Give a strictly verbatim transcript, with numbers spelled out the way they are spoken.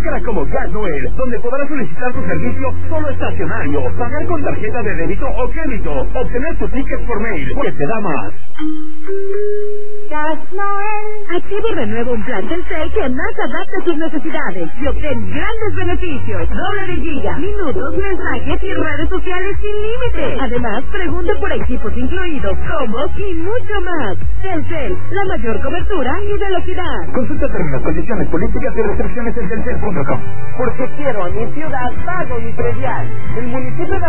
Búscala como Gas Noel, donde podrás solicitar tu servicio solo estacionario, pagar con tarjeta de débito o crédito, obtener tu ticket por mail, que te da más. Gas Noel. Activa y renueva un plan Telcel que más adapta a tus necesidades y obtén grandes beneficios. Doble de giga, minutos, mensajes y redes sociales sin límite. Además, pregunta por equipos incluidos, combos y mucho más. Telcel, la mayor cobertura y velocidad. Consulta términos, condiciones, políticas y restricciones en telcel punto com. Porque quiero a mi ciudad, pago mi predial. El municipio de